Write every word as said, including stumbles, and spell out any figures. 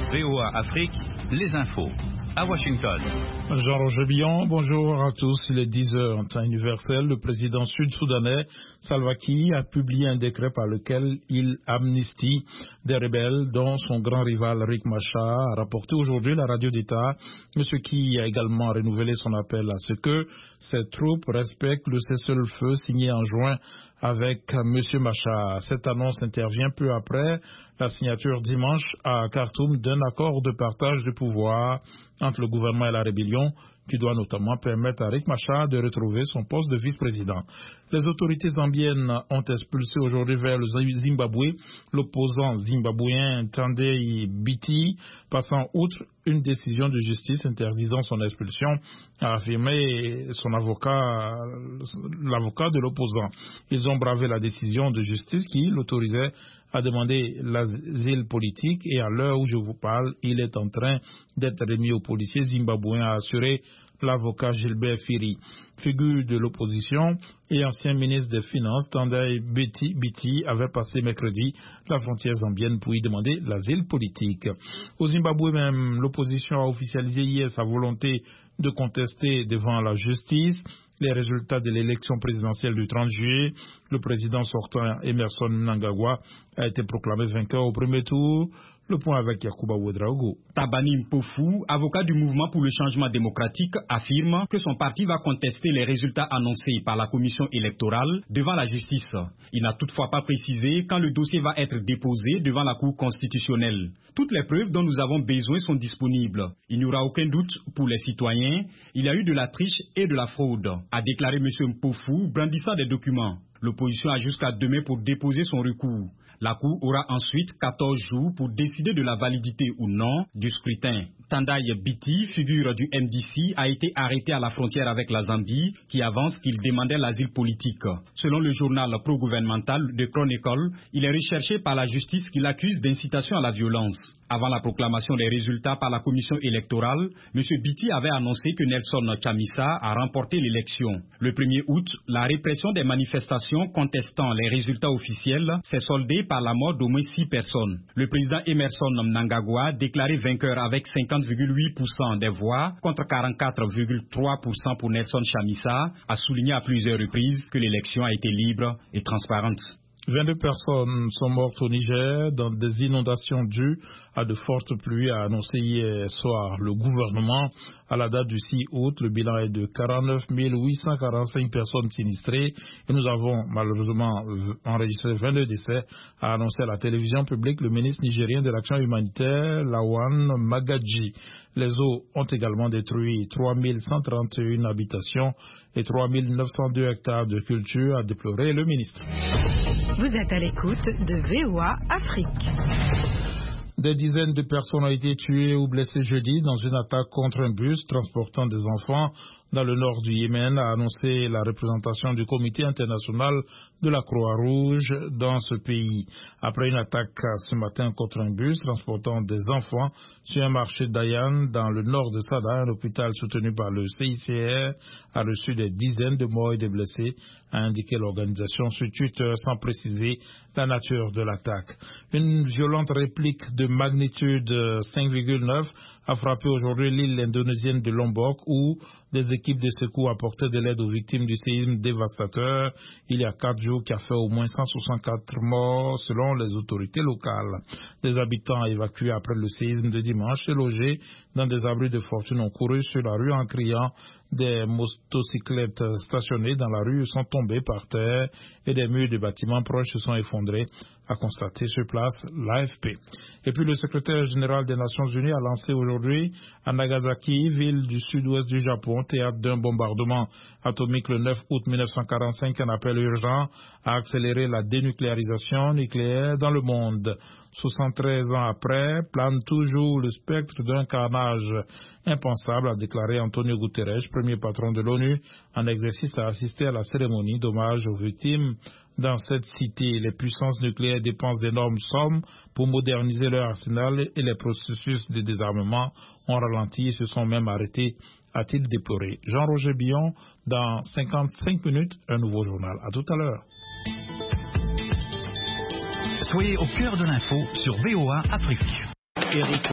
V O A Afrique, les infos. À Washington. Jean-Roger Billon, bonjour à tous. Il est dix heures en temps universel. Le président sud-soudanais Salva Kiir a publié un décret par lequel il amnistie des rebelles, dont son grand rival Riek Machar, a rapporté aujourd'hui la radio d'État. M. Kiir a également renouvelé son appel à ce que ses troupes respectent le cessez-le-feu signé en juin avec M. Machar. Cette annonce intervient peu après la signature dimanche à Khartoum d'un accord de partage de pouvoir entre le gouvernement et la rébellion qui doit notamment permettre à Riek Machar de retrouver son poste de vice-président. Les autorités zambiennes ont expulsé aujourd'hui vers le Zimbabwe l'opposant zimbabwéen Tendai Biti, passant outre une décision de justice interdisant son expulsion, a affirmé son avocat, l'avocat de l'opposant. Ils ont bravé la décision de justice qui l'autorisait à demander l'asile politique et à l'heure où je vous parle, il est en train d'être remis aux policiers zimbabwéens, a assuré l'avocat Gilbert Firi. Figure de l'opposition et ancien ministre des Finances, Tendai Biti, Biti avait passé mercredi la frontière zambienne pour y demander l'asile politique. Au Zimbabwe même, l'opposition a officialisé hier sa volonté de contester devant la justice les résultats de l'élection présidentielle du trente juillet. Le président sortant Emerson Mnangagwa a été proclamé vainqueur au premier tour. Le point avec Yacouba Ouedraogo. Tabani Mpofu, avocat du mouvement pour le changement démocratique, affirme que son parti va contester les résultats annoncés par la commission électorale devant la justice. Il n'a toutefois pas précisé quand le dossier va être déposé devant la Cour constitutionnelle. Toutes les preuves dont nous avons besoin sont disponibles. Il n'y aura aucun doute pour les citoyens. Il y a eu de la triche et de la fraude, a déclaré M. Mpofu, brandissant des documents. L'opposition a jusqu'à demain pour déposer son recours. La Cour aura ensuite quatorze jours pour décider de la validité ou non du scrutin. Tendai Biti, figure du M D C, a été arrêté à la frontière avec la Zambie, qui avance qu'il demandait l'asile politique. Selon le journal pro-gouvernemental de Chronicle, il est recherché par la justice qui l'accuse d'incitation à la violence. Avant la proclamation des résultats par la commission électorale, M. Biti avait annoncé que Nelson Chamisa a remporté l'élection. Le premier août, la répression des manifestations contestant les résultats officiels s'est soldée par la mort d'au moins six personnes. Le président Emerson Mnangagwa, déclaré vainqueur avec cinquante virgule huit pour cent des voix contre quarante-quatre virgule trois pour cent pour Nelson Chamisa, a souligné à plusieurs reprises que l'élection a été libre et transparente. vingt-deux personnes sont mortes au Niger dans des inondations dues à de fortes pluies, a annoncé hier soir le gouvernement. À la date du six août, le bilan est de quarante-neuf mille huit cent quarante-cinq personnes sinistrées et nous avons malheureusement enregistré vingt-deux décès, a annoncé à la télévision publique le ministre nigérien de l'action humanitaire, Lawan Magaji. Les eaux ont également détruit trois mille cent trente et une habitations et trois mille neuf cent deux hectares de culture, a déploré le ministre. Vous êtes à l'écoute de V O A Afrique. Des dizaines de personnes ont été tuées ou blessées jeudi dans une attaque contre un bus transportant des enfants dans le nord du Yémen, a annoncé la représentation du Comité international de la Croix-Rouge dans ce pays. Après une attaque ce matin contre un bus transportant des enfants sur un marché d'Ayan dans le nord de Sada, un hôpital soutenu par le C I C R a reçu des dizaines de morts et de blessés, a indiqué l'organisation sur Twitter sans préciser la nature de l'attaque. Une violente réplique de magnitude cinq virgule neuf a frappé aujourd'hui l'île indonésienne de Lombok où des équipes de secours apportaient de l'aide aux victimes du séisme dévastateur il y a quatre jours qui a fait au moins cent soixante-quatre morts selon les autorités locales. Des habitants évacués après le séisme de dimanche et logés dans des abris de fortune ont couru sur la rue en criant. Des motocyclettes stationnées dans la rue sont tombées par terre et des murs de bâtiments proches se sont effondrés, a constaté sur place l'A F P. Et puis le secrétaire général des Nations Unies a lancé aujourd'hui à Nagasaki, ville du sud-ouest du Japon, théâtre d'un bombardement atomique le neuf août mille neuf cent quarante-cinq, un appel urgent à accélérer la dénucléarisation nucléaire dans le monde. soixante-treize ans après, plane toujours le spectre d'un carnage impensable, a déclaré Antonio Guterres, premier patron de l'ONU, en exercice à assister à la cérémonie d'hommage aux victimes. Dans cette cité, les puissances nucléaires dépensent d'énormes sommes pour moderniser leur arsenal et les processus de désarmement ont ralenti et se sont même arrêtés, a-t-il déploré. Jean-Roger Billon, dans cinquante-cinq minutes, un nouveau journal. À tout à l'heure. Soyez au cœur de l'info sur V O A Afrique.